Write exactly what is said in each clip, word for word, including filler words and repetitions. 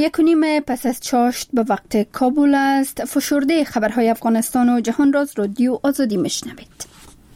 یک و نیم پس از چاشت به وقت کابل است. فشرده خبرهای افغانستان و جهان را از رادیو آزادی میشنوید.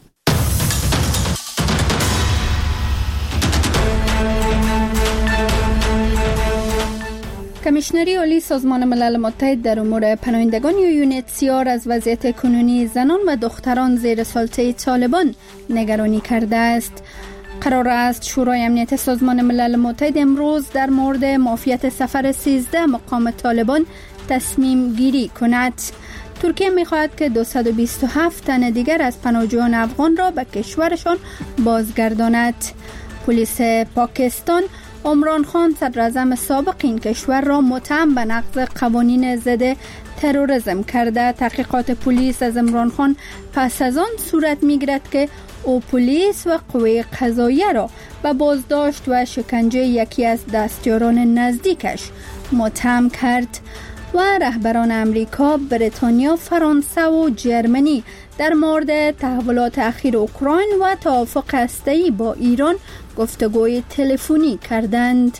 کمیشنری عالی سازمان ملل متحد در امور پناهندگان یا یونیتسیار از وضعیت کنونی زنان و دختران زیر سلطه طالبان نگرانی کرده است. قرار است شورای امنیت سازمان ملل متحد امروز در مورد معافیت سفر سیزده مقام طالبان تصمیم گیری کند. ترکیه می‌خواهد که دویست و بیست و هفت تن دیگر از پناهجویان افغان را به کشورشان بازگرداند. پلیس پاکستان عمران خان صدراعظم سابق این کشور را متهم به نقض قوانین ضد تروریسم کرده. تحقیقات پلیس از عمران خان پس از آن صورت می‌گیرد که او پلیس و قوه قضاییه را به بازداشت و شکنجه یکی از دستیاران نزدیکش متهم کرد. و رهبران امریکا، بریتانیا، فرانسه و جرمنی در مورد تحولات اخیر اوکراین و توافق هسته‌ای با ایران گفتگوی تلفنی کردند.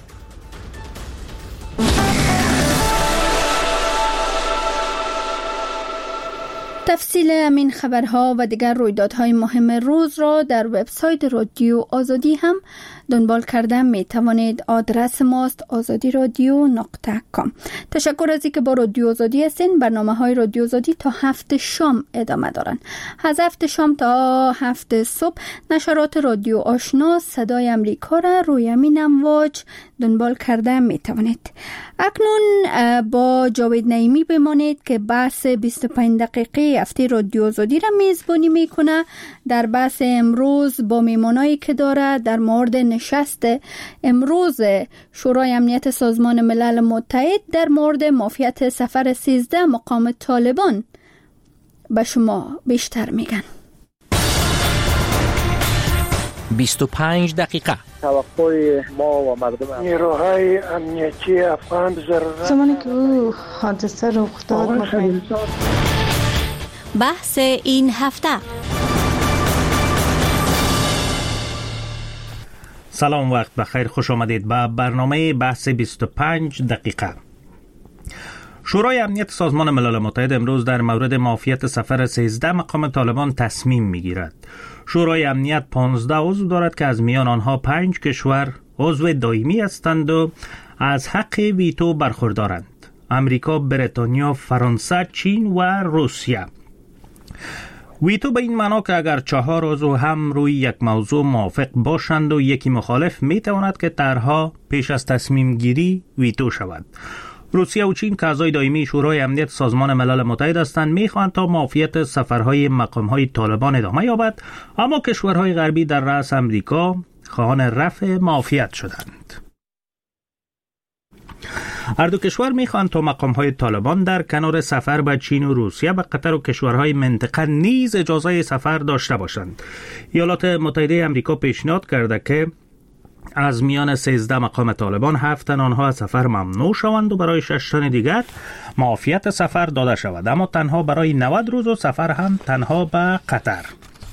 تفصیل همین خبرها و دیگر رویدادهای مهم روز را در وبسایت رادیو آزادی هم دنبال کردن می توانید. آدرس ماست آزادی رادیو نقطه کام. تشکر از اینکه با رادیو آزادی هستین. برنامه های رادیو آزادی تا هفت شام ادامه دارن. از هفت شام تا هفت صبح نشرات رادیو آشنا صدای امریکا را روی همین امواج دنبال کرده می توانید. اکنون با جاوید نعیمی بمانید که بحث بیست و پنج دقیقه هفته رادیو آزادی را میزبانی میکنه. در بحث امروز با میمانایی که داره در مورد نشست امروز شورای امنیت سازمان ملل متحد در مورد معافیت سفر سیزده مقام طالبان به شما بیشتر میگن. بیست و پنج دقیقه توقع ما و مردم نیروهای امنیتی افغان ضرورت زمانی که او حادثه رخ داد. بحث این هفته. سلام، وقت بخیر، خوش آمدید به برنامه بحث بیست و پنج دقیقه. شورای امنیت سازمان ملل متحد امروز در مورد معافیت سفر سیزده مقام طالبان تصمیم میگیرد. شورای امنیت پانزده عضو دارد که از میان آنها پنج کشور عضو دائمی هستند و از حق ویتو برخوردارند: امریکا، بریتانیا، فرانسه، چین و روسیه. ویتو به این معنا که اگر چهار عضو هم روی یک موضوع موافق باشند و یکی مخالف، می تواند که طرحها پیش از تصمیم گیری ویتو شود. روسیه و چین که اعضای دائمی شورای امنیت سازمان ملل متحد هستند می‌خواهند تا معافیت سفرهای مقام‌های طالبان ادامه یابد، اما کشورهای غربی در رأس امریکا خواهان رفع معافیت شدند. هر دو کشور می‌خواهند تا مقام‌های طالبان در کنار سفر به چین و روسیه به قطر و کشورهای منطقه نیز اجازه سفر داشته باشند. ایالات متحده آمریکا پیشنهاد کرده که از میان سیزده مقام طالبان هفت تن آنها از سفر ممنوع شوند و برای شش تن دیگر معافیت سفر داده شود، اما تنها برای نود روز و سفر هم تنها به قطر.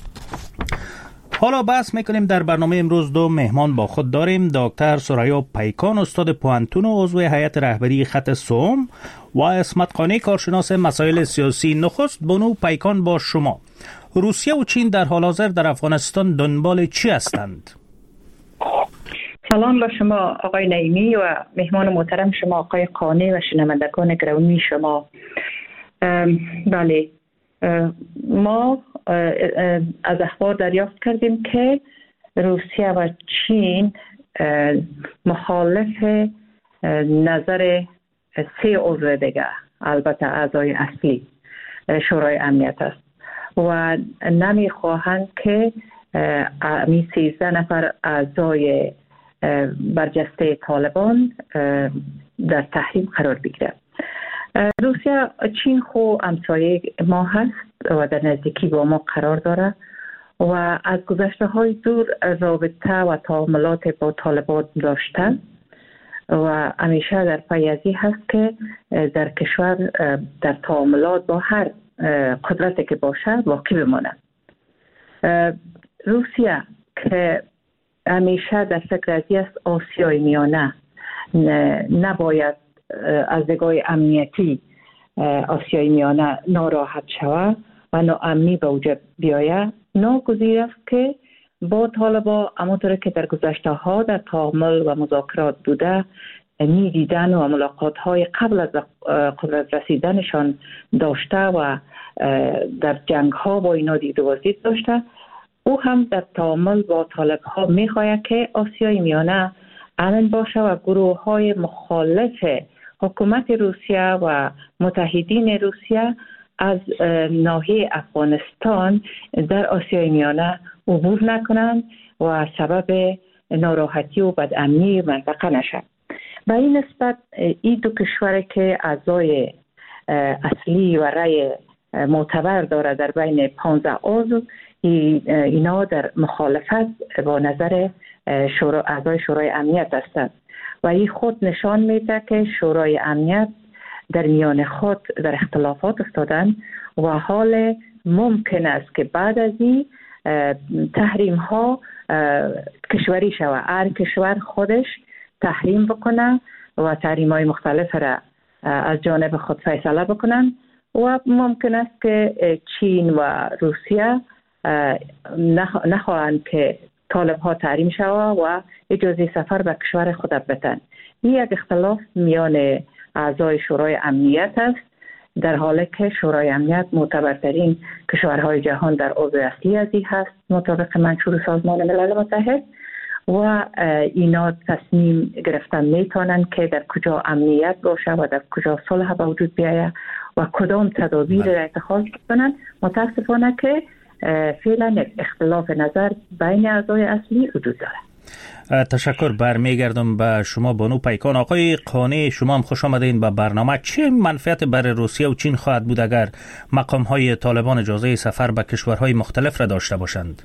حالا بحث میکنیم. در برنامه امروز دو مهمان با خود داریم: دکتر سریا پیکان، استاد پوهنتون و عضو هیئت رهبری خط سوم، و اسمت قانی، کارشناس مسائل سیاسی. نخست بانو پیکان با شما. روسیه و چین در حال حاضر در افغانستان دنبال چی هستند؟ سلام به شما آقای نعیمی و مهمان محترم شما آقای قانی و شنوندگان گرامی شما. بله، ما از اخبار دریافت کردیم که روسیه و چین مخالف نظر سه عضو دیگه، البته اعضای اصلی شورای امنیت است و نمیخواهند که می سیزده نفر اعضای برجسته طالبان در تحریم قرار بگیره. روسیه، چین خو همسایه ما هست و در نزدیکی با ما قرار داره و از گذشته های دور رابطه و تعاملات با طالبان داشته و همیشه در پی ازی هست که در کشور در تعاملات با هر قدرتی که باشه واقع بمانه. روسیه که همیشه در فکر ازی است آسیای میانه نباید از نگاه امنیتی آسیای میانه ناراحت شود و ناامنی به وجود بیاید، ناگزیر است که با طالبان همانطور که در گذشته ها در تعامل و مذاکرات بوده می دیدن و ملاقات های قبل از قدرت رسیدنشان داشته و در جنگ ها با اینا دید و دید داشته، او هم در تعامل با طالب ها می خواهد که آسیای میانه امن باشه و گروه های مخالف حکومت روسیه و متحدین روسیه از ناحیه افغانستان در آسیای میانه عبور نکنند و سبب ناراحتی و بدامنی منطقه نشد. به این نسبت این دو کشور که اعضای اصلی و رأی معتبر داره در بین پانزده عضو، اینا در مخالفت با نظر شورا اعضای شورای امنیت هستند و این خود نشان میده که شورای امنیت در میان خود در اختلافات افتادن و حال ممکن است که بعد از این تحریم ها کشوری شود، هر کشور خودش تحریم بکنه و تحریم های مختلف را از جانب خود فیصله بکنن و ممکن است که چین و روسیه نخواهند که طالب ها تحریم شود و اجازه سفر به کشور خود بدن. این یک اختلاف میان اعضای شورای امنیت است، در حالی که شورای امنیت معتبرترین کشورهای جهان در عضو اصلی از این هست مطابق منشور سازمان ملل متحد و اینا تصمیم گرفتن میتونن که در کجا امنیت باشه و در کجا صلح به وجود بیاید و کدام تدابیر را اتخاذ کنن. متاسفانه که فعلا اختلاف نظر بین اعضای اصلی وجود داره. تشکر. برمیگردم به شما بانو پیکان. آقای قانی، شما هم خوش آمدین به برنامه. چه منفعت برای روسیه و چین خواهد بود اگر مقام های طالبان اجازه سفر به کشورهای مختلف را داشته باشند؟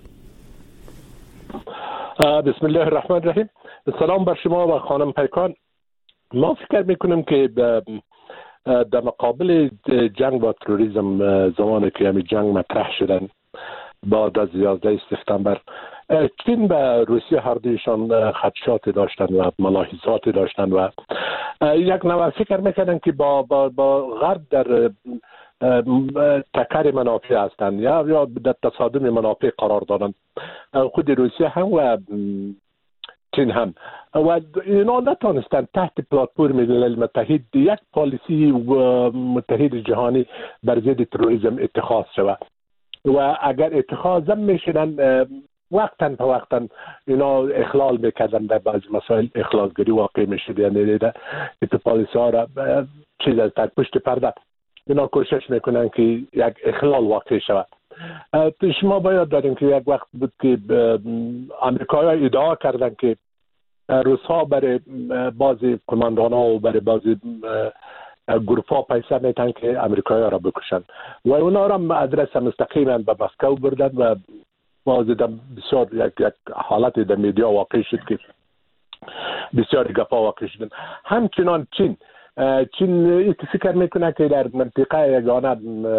بسم الله الرحمن الرحیم. سلام بر شما و خانم پیکان. ما فکر میکنم که در مقابل جنگ با تروریسم، زمانی که همین جنگ مطرح شدن بعد از یازده سپتامبر، چین و روسیه هر دویشان خدشات داشتن و ملاحظات داشتن و یک نوع فکر میکردن که با با با غرب در تکر منافع هستند یا یا در تصادم منافع قرار دارند، خود روسیه هم و چین هم، و اینا نتانستند تحت پلتفرم ملل متحد یک پالیسی متحد جهانی بر ضد تروریسم اتخاذ شود و اگر اتخاذ میشدن وقتا به وقتا اینا اخلال میکردن، در بعض مسائل اخلالگری واقع میشد، یعنی این پالیسی ها را چیز از تحت پشت پرده اینا کوشش میکنن که یک اخلال واقع شود. شما باید داریم که یک وقت بود که امریکایی ادعا کردن که روس‌ها برای بعضی کماندان‌ها و برای بعضی گروه‌ها پیسه میتن که امریکایی را بکشن و اونا را ادرس مستقیما به مسکو بردن و باز بسیار یک یک حالت در میدیا واقع شد که بسیار گپا واقع شدن. همچنان چین چین فکر میکنه که در منطقه یگانه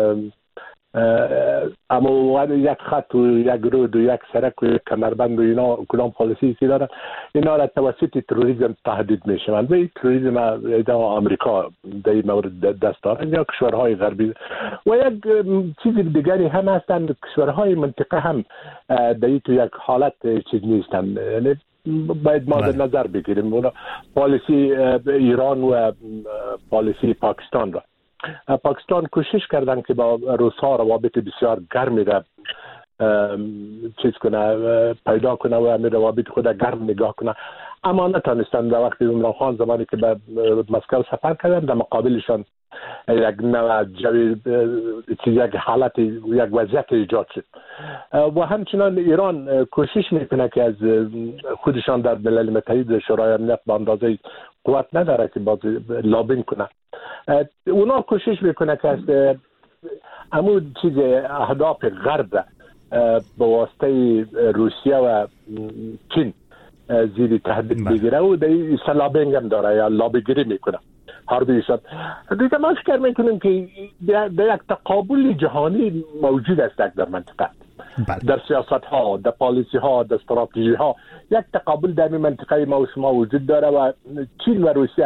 اما یک خط و یک رود و یک سرک و یک کمربند و اینا کدام پالیسی سی دارن، اینا را توسط تروریسم تهدید میشوند و این تروریسم آمریکا در این مورد دست دارن یا کشورهای غربی و یک چیز دیگری هم هستند. کشورهای منطقه هم در این تو یک حالت چیز نیستند، یعنی باید ما در نظر بگیریم اونا پالیسی ایران و پالیسی پاکستان را. پاکستان کوشش کردن که با روس‌ها روابط بسیار گرمی را چیز کنه، پیدا کنه و همین روابط خود گرم نگاه کنه، اما نتانستند. در وقتی عمران خان زمانی که به مسکو سفر کردن در مقابلشان یک نوع جوی یک حالت یک وضعیت ایجاد شد و همچنان ایران کوشش میکنه که از خودشان در ملل متحد شورای امنیت به اندازه قوت نداره که باز لابین کنه. اونا کوشش میکنه که از همون چیز اهداف غرب به واسطه روسیه و چین زیر تهدید بگیره و در این لابینگ هم داره یا لابیگری میکنه هر دویشان. دیگه ما فکر میکنیم که در یک تقابل جهانی موجود است در منطقه، در سیاست ها، در پالیسی ها، در استراتژی ها یک تقابل در این منطقه ما و شما وجود داره و چین و روسیه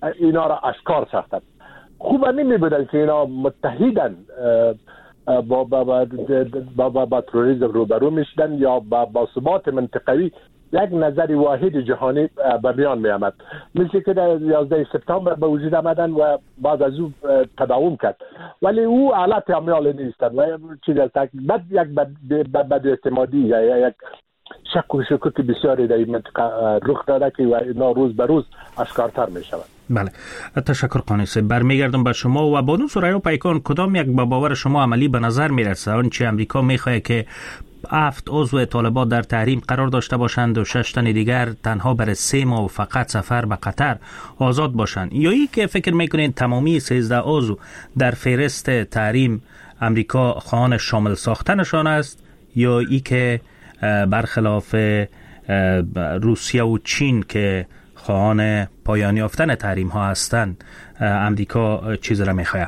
اینا را اشکار ساختن. خوب نمی بودن که اینا متحدن با با با با, با, با تروریسم روبرو میشدن یا با, با ثبات منطقوی یک نظر واحد جهانی به میان می آمد. مثل که در یازده سپتامبر به وجود آمدن و بعد از او تداوم کرد، ولی او آلت عمل نیستند و چیز است بد یک بد بد اعتمادی یا یک شک و شکوک بسیاری در این منطقه رخ داده که و اینا روز به روز اشکارتر می شود. بله، تشکر قانی صاحب. برمیگردم به شما و بانو ثریا پیکان، کدام یک به باور شما عملی به نظر میرسه آنچه امریکا میخواد که هفت عضو طالبان در تحریم قرار داشته باشند و شش تن دیگر تنها برای سه ماه فقط سفر به قطر آزاد باشند، یا ای که فکر میکنین تمامی سیزده عضو در فهرست تحریم امریکا خواهان شامل ساختنشان است، یا ای که برخلاف روسیه و چین که خواهان پایان یافتن تحریم ها هستند امریکا چیز را میخواد؟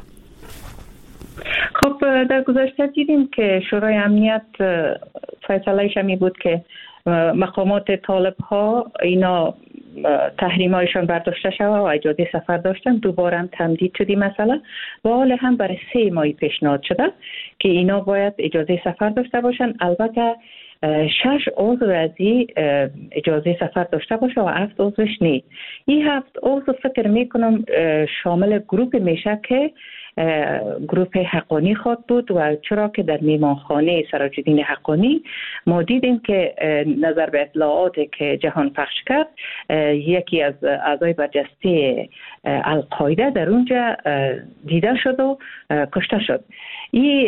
خب در گذشته دیدیم که شورای امنیت فیصلهش می بود که مقامات طالب ها اینا تحریم هایشان برداشته شود و اجازه سفر داشتن. دوباره هم تمدید شدی مسئله و حال هم برای سه ماهی پیشنهاد شده که اینا باید اجازه سفر داشته باشن. البته شش عضو از این اجازه سفر داشته باشه و هفت عضوش نی. این هفت عضو فکر میکنم شامل گروپ میشه که گروپ حقانی خود بود و چرا که در میمانخانه سراج الدین حقانی ما دیدیم که نظر به اطلاعاتی که جهان پخش کرد یکی از اعضای برجسته القاعده در اونجا دیده شد و کشته شد. این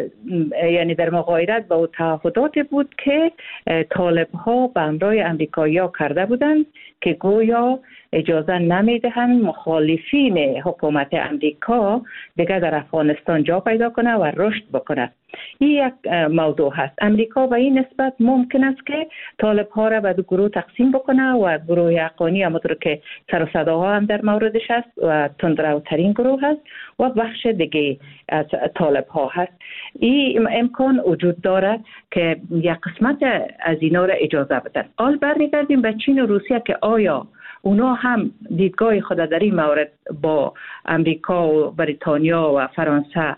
یعنی در مغایرت با تعهدات بود که طالب ها به همراه امریکایی‌ها کرده بودند که گویا اجازه نمیدهند مخالفین حکومت امریکا دیگر در افغانستان جا پیدا کنه و رشد بکنه. این یک موضوع هست. امریکا به این نسبت ممکن است که طالب ها را به دو گروه تقسیم بکنه و گروه حقانی همونطور که سر و صداها هم در موردش هست و تندروترین گروه هست و بخش دیگه از طالب ها هست. این امکان وجود داره که یک قسمت از اینا را اجازه بدن. حال برمیگردیم به چین و روسیه که آیا اونا هم دیدگاه خود در این مورد با امریکا و بریتانیا و فرانسه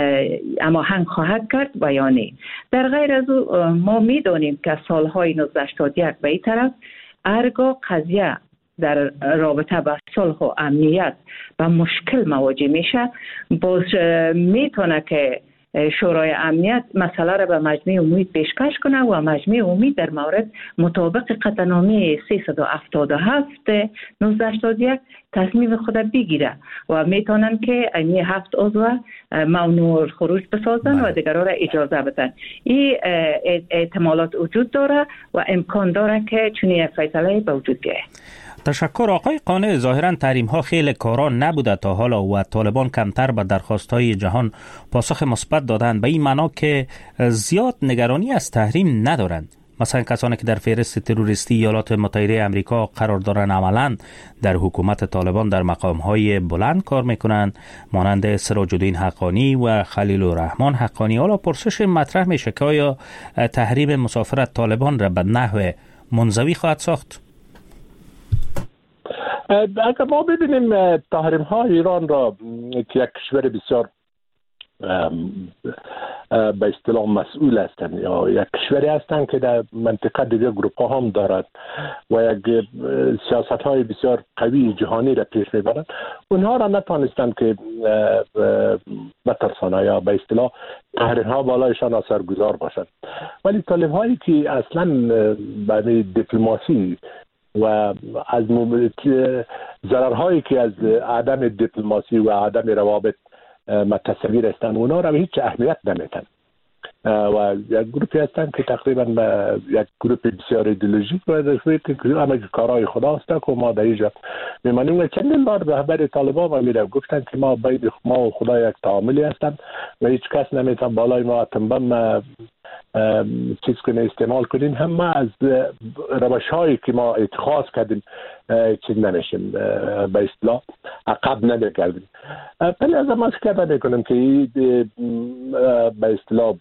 اما هنگ خواهد کرد و یا نه. در غیر از او ما میدانیم که سالهای نوزده هشتاد و یک به این طرف هرگاه قضیه در رابطه با صلح و امنیت با مشکل مواجه میشه، باز میتونه که شورای امنیت مسئله را به مجمع عمومی پیشکش کنه و مجمع عمومی در مورد مطابق قطعنامه سیصد و هفتاد و هفت نوزده هشتاد و یک تصمیم خود بگیره و میتونن که این هفت عضو ممنوع خروج بسازن و دیگران را اجازه بدن. این احتمالات وجود داره و امکان داره که چنین فیصله به وجود بیاید. تشکر آقای قانع. ظاهرا تحریم ها خیلی کاران نبوده تا حالا و طالبان کمتر به درخواست های جهان پاسخ مثبت دادند، به این معنا که زیاد نگرانی از تحریم ندارند. مثلا کسانی که در فهرست تروریستی ایالات متحده آمریکا قرار دارند عملاً در حکومت طالبان در مقام های بلند کار میکنند، مانند سراج الدین حقانی و خلیل الرحمن حقانی. حالا پرسش مطرح میشه که آیا تحریم مسافرت طالبان را به نحو منزوی خواهد ساخت؟ اگر ما ببینیم تحریم ها ایران را که یک کشور بسیار به اصطلاح مسئول هستند یا یک کشوری هستند که در منطقه دیگه گروپ ها هم دارد و یک سیاست های بسیار قوی جهانی را پیش میبرند، اونها را نتوانستند که بترسانه یا به اصطلاح تحریم ها بالایشان اثرگذار باشند. ولی طالب هایی که اصلا به دیپلماسی و از ضررهایی که از عدم دیپلماسی و عدم روابط متصویر هستند اونا را به هیچ اهمیت نمیدن و یک گروپی هستند که تقریبا یک گروپ بسیار ایدئولوژیک و که همه کارهای خدا هست که ما در اینجا میمانیم. چندین بار رهبر طالبان ما میره گفتن که ما بین ما و خدا یک تعاملی هستند و هیچ کس نمیتونه بالای ما اتمبم چیز کنه استعمال کنیم. هم ما از روش هایی که ما اتخاذ کردیم چیز نمیشیم، به اصطلاح عقب نمیگردیم. ولی از ما فکر نمیکنم که به اصطلاح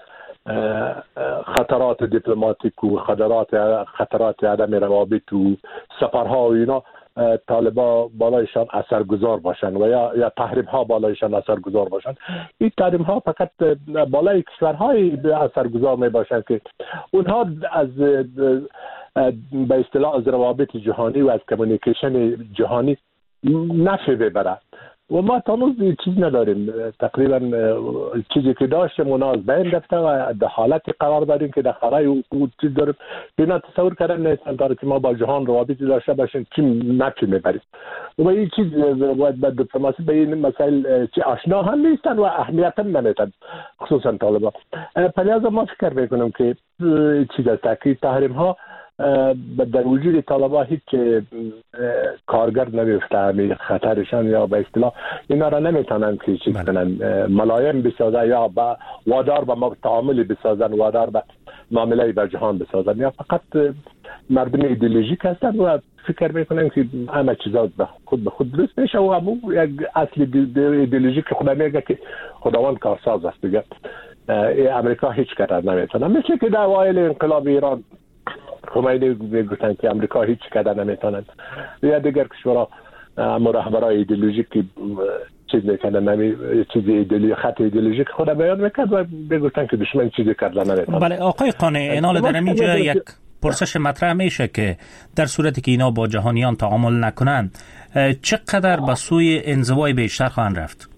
خطرات دیپلماتیک و خطرات خطرات عدم روابط و سفرها و اینا طالبا بالایشان اثرگذار باشن و یا یا تحریم ها بالایشان اثرگذار باشن. این تحریم ها فقط بالای کشورهای اثرگذار می باشن که اونها از به اصطلاح از روابط جهانی و از کمیونیکیشن جهانی نفع ببرن و ما تانوز چیز نداریم. تقریبا چیزی که داشتیم اونا از بین رفته و در حالت قرار داریم که در خرای او چیز داریم. اینا تصور کردن نیستن داره که ما با جهان روابطی داشته باشیم چی نفع میبریم و این چیز با دیپلماسی به این مسائل چی آشنا هم نیستن و اهمیت هم نمیدن خصوصا طالبان. پس ما فکر میکنم که چیز است که تحریم ها در وجود طالبان هیچ کارگر نمیفته، همین خطرشان یا به اصطلاح اینا را نمیتونن که چیز کنن ملایم بسازن یا با وادار به تعامل بسازن، وادار به معامله با جهان بسازن، یا فقط مردم ایدئولوژیک هستن و فکر میکنن که همه چیزا به خود به خود درست میشه و همون یک اصل ایدئولوژیک که خدا میگه که خداوند کارساز است دیگه. امریکا هیچ کار نمیتونه، مثل که در اوایل انقلاب ایران خمینی میگفتن که امریکا هیچ کار نمیتونن یا دیگر کشورها اما رهبرای ایدئولوژیک که چیز میکنن نمی چیز ایدئولوژی خط ایدئولوژیک خود بیان میکرد و میگفتن که دشمن چیزی کردن نمیتونه. بله آقای قانع، اینال در اینجا یک پرسش مطرح میشه که در صورتی که اینا با جهانیان تعامل نکنن چقدر به سوی انزوای بیشتر خواهند رفت؟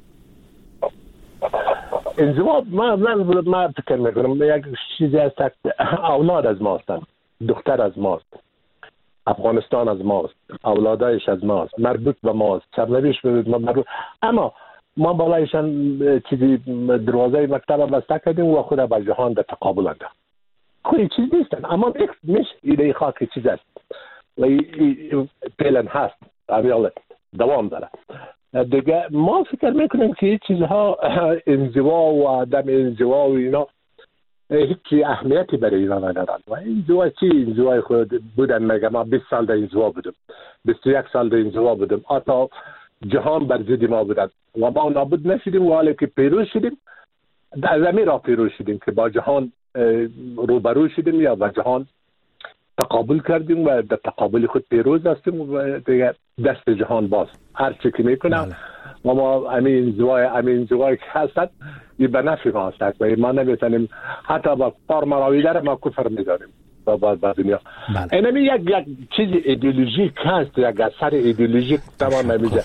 انزوا ما من ما فکر میکنم یک چیزی هست اولاد از ماست، دختر از ماست، افغانستان از ماست، اولادایش از ماست، مربوط به ماست، سرنوشت به مربوط. اما ما بالایشان چیزی دروازه مکتب بسته کردیم و خود به جهان در تقابل انداختیم. خود چیز نیستن اما میشه ایده خاکی چیز است و پیلن هست امیال دوام داره دیگه. ما فکر میکنیم که چیزها انزوا و عدم انزوا و اینا هیچ اهمیتی برای اینا ندارن و انزوا چی انزوای خود بودن. مگه ما بیست سال در انزوا بودم، بیست و یک سال در انزوا بودم، حتی جهان بر ضد ما بودن و ما نابود نشدیم و حالا که پیروز شدیم در زمین را پیروز شدیم که با جهان روبرو شدیم یا با جهان تقابل کردیم و در تقابل خود پیروز هستیم و دیگه دست جهان باز هر چی که میکنم و ما امین زوای امین زوای که هستند این به نفع ما هستند و ما نمیتونیم حتی با پار مراویده ما کفر میداریم با با دنیا. اینمی یک یک چیز ایدئولوژیک هست، یک اثر ایدئولوژیک تمام نمیشه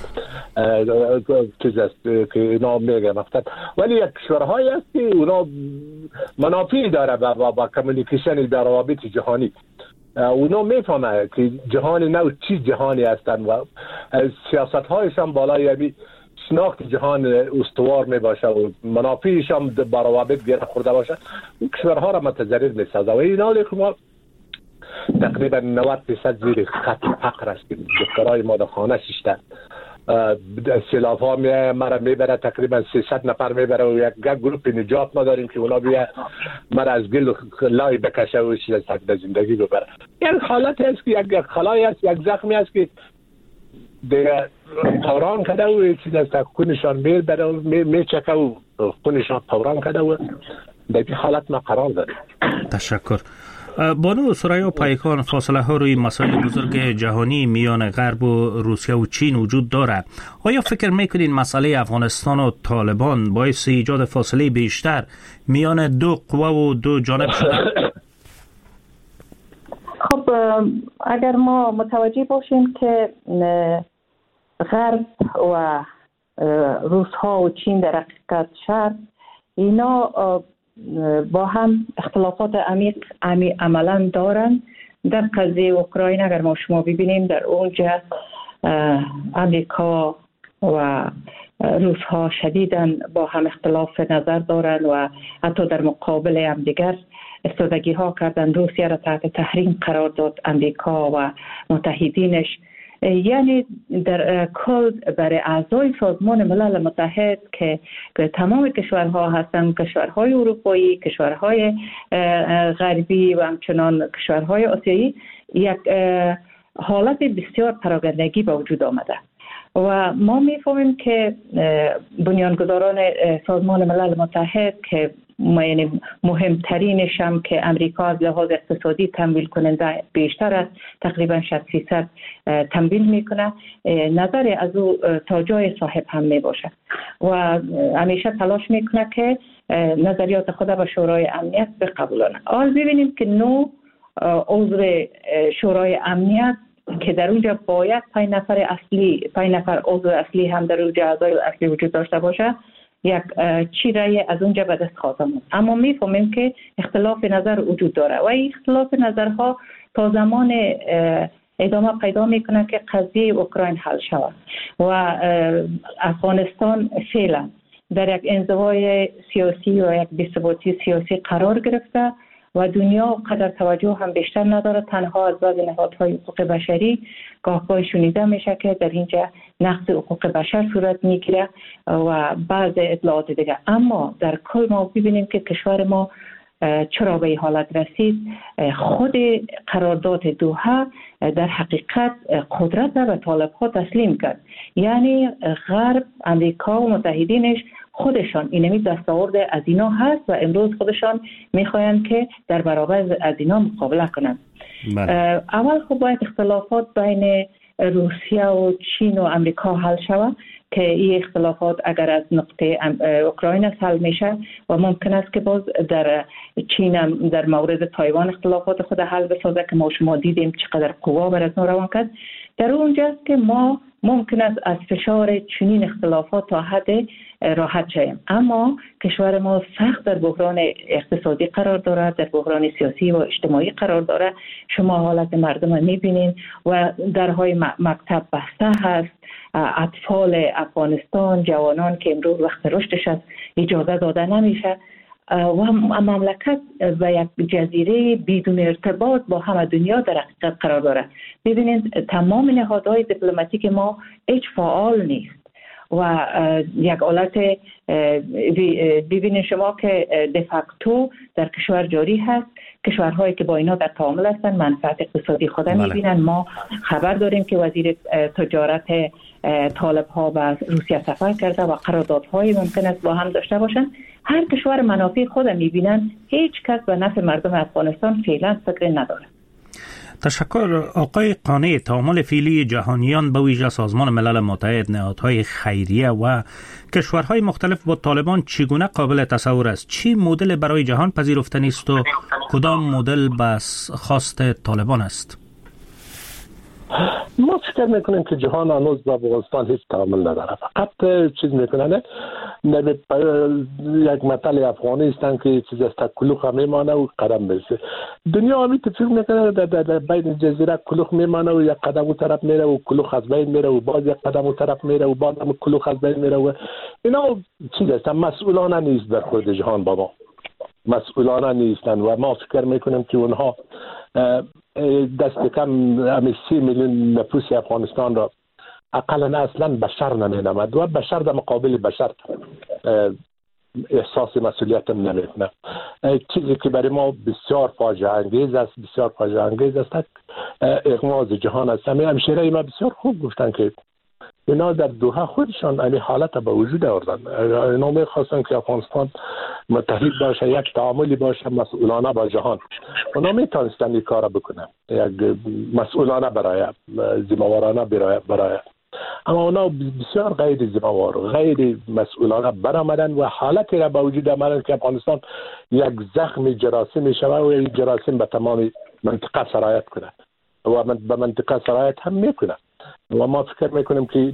چیز است که اینا میگه مقصد. ولی یک کشورهایی هست که اونا منافعی داره با با کمیونیکیشن در روابط جهانی. اونا میفهمه که جهان نو چی جهانی هستن و سیاست هایشان بالای یعنی شناخت جهان استوار می باشه و منافعشان با روابط گره خورده باشه. اون کشورها را متضرر می سازه و این حالی که ما تقریبا نود درصد زیر خط فقر هستیم. دکترهای ما در خانه ششته سیلاف ها می مرا میبره، تقریبا سیصد نفر میبره و یک گروپ نجات ما داریم که اونا بیا مرا از گل لای بکشه و چیز از زندگی ببره. یک حالت هست که یک خلایی هست، یک زخمی هست که دیگه توران کده و چیز از خونشان میبره و میچکه و خونشان توران کده و در این حالت ما قرار داریم. تشکر. بانو ثریا پیکان، فاصله ها روی مسائل بزرگ جهانی میان غرب و روسیه و چین وجود دارد. آیا فکر میکنین مسئله افغانستان و طالبان باعث ایجاد فاصله بیشتر میان دو قوه و دو جانب شده؟ خب اگر ما متوجه باشیم که غرب و روس ها و چین در حقیقت شرق اینا با هم اختلافات عمیق عملا دارن. در قضیه اوکراین اگر ما شما ببینیم در اونجا امریکا و روس ها شدیداً با هم اختلاف نظر دارن و حتی در مقابل هم دیگر استفادگی ها کردن. روسیه را تحت تحریم قرار داد امریکا و متحدینش. یعنی در کل برای اعضای سازمان ملل متحد که تمام کشورها هستند، کشورهای اروپایی، کشورهای غربی و همچنان کشورهای آسیایی، یک حالت بسیار پراگندگی به وجود آمده و ما میفهمیم که بنیانگذاران سازمان ملل متحد که یعنی مهمترینش هم که امریکا از لحاظ اقتصادی تمویل کننده بیشتر است، تقریبا شصت فیصد تمویل میکنه، نظر از او تا جای صاحب هم میباشه و همیشه تلاش میکنه که نظریات خود به شورای امنیت بقبولانه. حال ببینیم که نو عضو شورای امنیت که در اونجا باید پنج نفر اصلی پنج نفر عضو اصلی هم در اونجا اعضای اصلی وجود داشته باشه، یک چی رأی از اونجا به دست خواهد. اما میفهمیم که اختلاف نظر وجود داره و این اختلاف نظرها تا زمان ادامه پیدا میکنه که قضیه اوکراین حل شود و افغانستان فعلا در یک انزوای سیاسی و یک بی‌ثباتی سیاسی قرار گرفته و دنیا قدر توجه هم بیشتر نداره. تنها از بعض نهادهای حقوق بشری گاهگاه شنیده میشه که در اینجا نقض حقوق بشر صورت میگیره و بعض اطلاعات دیگه. اما در کل ما ببینیم که کشور ما چرا به این حالت رسید؟ خود قرارداد دوحه در حقیقت قدرت به طالب‌ها تسلیم کرد. یعنی غرب، امریکا و متحدینش خودشان اینمی دستاورد از اینا هست و امروز خودشان میخواین که در برابر از اینا مقابله کنند. اول خب باید اختلافات بین روسیه و چین و امریکا حل شود که این اختلافات اگر از نقطه اوکراین حل میشه و ممکن است که باز در چین هم در مورد تایوان اختلافات خود حل بسازه که ما شما دیدیم چقدر قوا بر از نو روان کرد. در اونجاست که ما ممکن است از فشار چنین اختلافات تا حد راحت شویم. اما کشور ما سخت در بحران اقتصادی قرار دارد، در بحران سیاسی و اجتماعی قرار دارد. شما حالت مردم را میبینید و درهای مکتب بسته هست. اطفال افغانستان، جوانان که امروز وقت رشدش است اجازه داده نمیشه و مملکت و یک جزیره بدون ارتباط با همه دنیا در حقیقت قرار داره. ببینید تمام نهادهای دیپلماتیک ما هیچ فعال نیست و یک حالت ببینید شما که دفاکتو در کشور جاری هست. کشورهایی که با اینا در تعامل هستند منفعت اقتصادی خود میبینن. ما خبر داریم که وزیر تجارت طالب ها به روسیه سفر کرده و قراردادهای ممکن است با هم داشته باشند. هر کشور منافع خود میبینن، هیچ کس به نفع مردم افغانستان فعلا فکر نداره. تشکر آقای قانع. تعامل فعلی جهانیان به ویژه سازمان ملل متحد، نهادهای خیریه و کشورهای مختلف با طالبان چگونه قابل تصور است؟ چی مدل برای جهان پذیرفتنی است و کدام مدل بس خواست طالبان است؟ ما فکر میکنیم که جهان هنوز با افغانستان هیچ تعامل نداره. فقط چیز میکنن نبی یک مطل افغانی هستن که چیز است کلوخ میمانه و قدم برسه. دنیا همی فکر میکنه در, در, در بین جزیره کلوخ میمانه و یک قدم اون طرف میره و کلوخ از بین میره و باز یک قدم اون طرف میره و باز هم کلوخ از بین میره و اینا چیز است مسئولانه نیست در خود جهان. با ما مسئولانه نیستن و ما فکر میکنیم که اونها دست کم همی سی میلیون نفوس افغانستان را اقلا اصلا بشر نمینامد و بشر در مقابل بشر احساس مسئولیت نمیکنه. چیزی که برای ما بسیار فاجعه انگیز است، بسیار فاجعه انگیز است اغماض جهان است. همشیره ما بسیار خوب گفتن که اینا در دوحه خودشان این حالت به وجود آوردن. اینا میخواستن که افغانستان متحد باشه، یک تعاملی باشه مسئولانه با جهان. اونا میتونستن این کار بکنن، یک مسئولانه برای ذمه‌وارانه برای برای اما اونا بسیار غیر ذمه‌وار، غیر مسئولانه برآمدن و حالتی را به وجود آوردن که افغانستان یک زخم جراثیمی شود و این جراثیم به تمام منطقه سرایت کنه و به منطقه سرایت هم میکنه. و ما فکر میکنیم که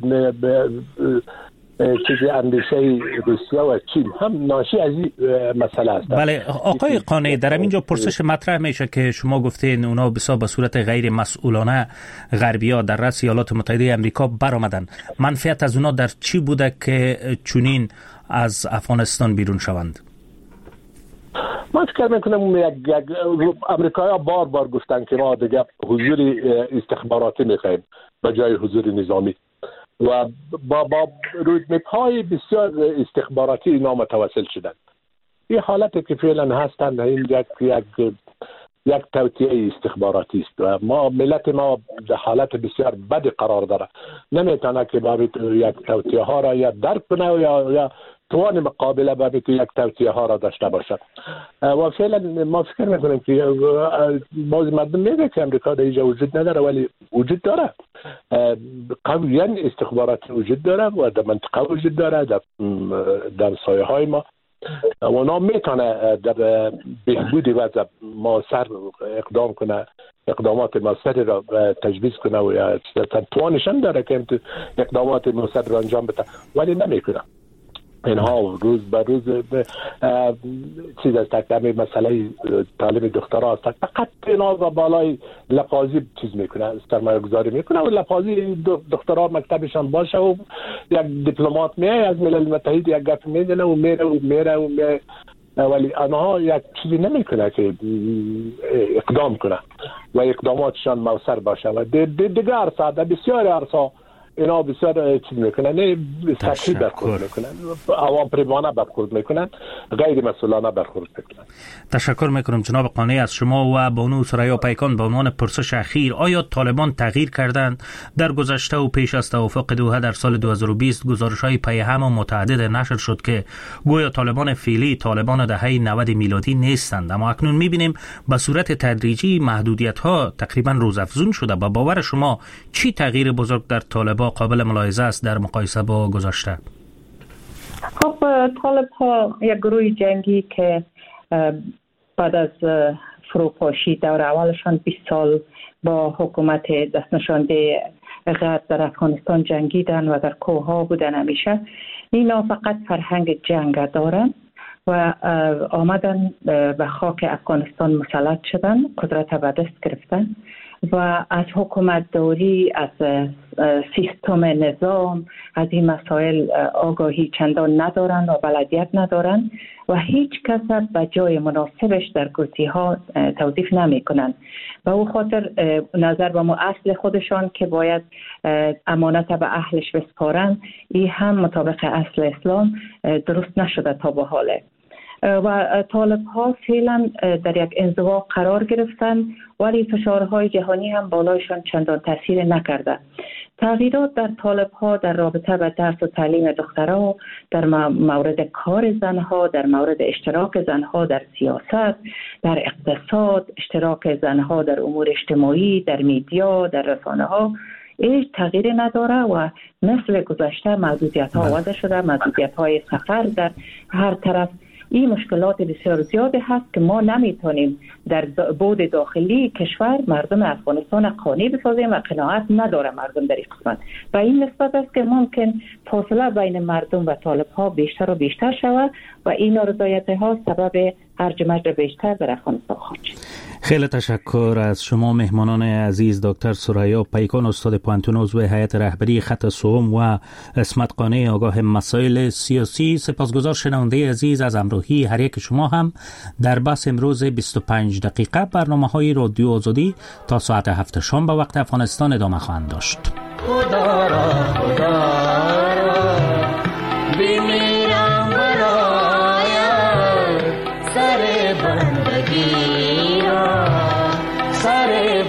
چیزی اندیشه روسیه و چین هم ناشی از این مسئله است. بله آقای قانع، در اینجا پرسش مطرح میشه که شما گفتین اونا بسیار به صورت غیر مسئولانه غربی‌ها در رأس ایالات متحده آمریکا برآمدن. منفعت از اونا در چی بوده که چنین از افغانستان بیرون شوند؟ من فکر میکنم یک یک امریکایی‌ها بار بار گفتن که ما دیگه حضور استخباراتی میخوایم به جای حضور نظامی و با با رودمپ‌های بسیار استخباراتی اینا متوسل شدن. این حالتی که فعلا هستند این یک یک یک توطئه استخباراتی است و ما ملت ما در حالت بسیار بد قرار داره. نمیتونه که با یک توطئه ها را یا درک کنه یا یا توان مقابله با که یک توصیه ها را داشته باشد. و فعلا ما فکر میکنیم که بعضی مردم میگه که امریکا در اینجا وجود نداره، ولی وجود داره. قویا استخبارات وجود داره و در منطقه وجود داره، در در سایه های ما و اونا میتونه در بهبود وضع مؤثر اقدام کنه، اقدامات مؤثر را تجویز کنه و یا توانش هم داره که اقدامات مؤثر را انجام بده، ولی نمیکنه. اینها روز به روز چیز از تکمی مسئله تعلیم دخترها است. فقط اینا و بالای لفاظی چیز میکنه، سرمایه گذاری میکنه و لفاظی دخترها مکتبشان باشه و یک دیپلمات میه از ملل متحد یک گفت میدنه و میره و میره و میره، ولی آنها یک چیزی نمیکنه که اقدام کنه و اقداماتشان موثر باشه و دیگر عرصه در بسیار عرصه اینا بسیار چیز میکنن، نه سطحی برخورد میکنن، عوام پریمانه برخورد میکنن، غیر مسئولانه برخورد میکنن. تشکر میکنم جناب قانی از شما و بانو ثریا پیکان. به عنوان پرسش اخیر، آیا طالبان تغییر کردند؟ در گذشته و پیش از توافق دوحه در سال دو هزار و بیست گزارش‌های پیهم و متعدد نشر شد که گویا طالبان فعلی طالبان دهه نود میلادی نیستند، اما اکنون میبینیم به صورت تدریجی محدودیت‌ها تقریبا روزافزون شده. با باور شما چی تغییر بزرگ در طالبان قابل ملاحظه است در مقایسه با گذشته؟ خب طالب ها یک گروه جنگی که بعد از فروپاشی دور اولشان بیست سال با حکومت دست نشانده غرب در افغانستان جنگیدن و در کوه ها بودن همیشه، اینا فقط فرهنگ جنگ دارن و آمدن به خاک افغانستان مسلط شدن، قدرت به دست گرفتن و از حکومت داری، از سیستم نظام، از این مسائل آگاهی چندان ندارن و بلدیت ندارن و هیچ کس به جای مناسبش در کرسی ها توظیف نمی کنن. و او خاطر نظر به ما اصل خودشان که باید امانت به اهلش بسپارن، این هم مطابق اصل اسلام درست نشده تا به حاله. و طالب ها فعلا در یک انزوا قرار گرفتن، ولی فشارهای جهانی هم بالایشان چندان تاثیر نکرده. تغییرات در طالب ها در رابطه با درس و تعلیم دخترها، در مورد کار زنها، در مورد اشتراک زنها در سیاست، در اقتصاد، اشتراک زنها در امور اجتماعی، در میدیا، در رسانه ها هیچ تغییری نداره و مثل گذشته محدودیت ها وضع شده، محدودیت های سفر در هر طرف. این مشکلات بسیار زیاده هست که ما نمیتونیم در بود داخلی کشور مردم افغانستان قانع بسازیم و قناعت نداره مردم در این قسمت. و این نسبت است که ممکن فاصله بین مردم و طالب ها بیشتر و بیشتر شود و این نارضایتی ها سبب هرج و مرج بیشتر در افغانستان خواهد شد. خیلی تشکر از شما مهمانان عزیز، دکتر ثریا پیکان استاد پوانتون عضو هیئت رهبری خط سوم و عصمت قانی آگاه مسائل سیاسی. سپاسگزار شنونده عزیز از همراهی هر یک شما هم در بحث امروز بیست و پنج دقیقه برنامه‌های رادیو آزادی تا ساعت هفت شام به وقت افغانستان ادامه خواهند داشت. خدا را خدا را بمیرم برایا سر بندگی را سر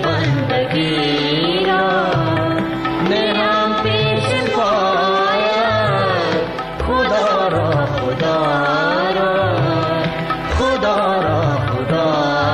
بندگی را میرم پیش پایت خدا را خدا را خدا را خدا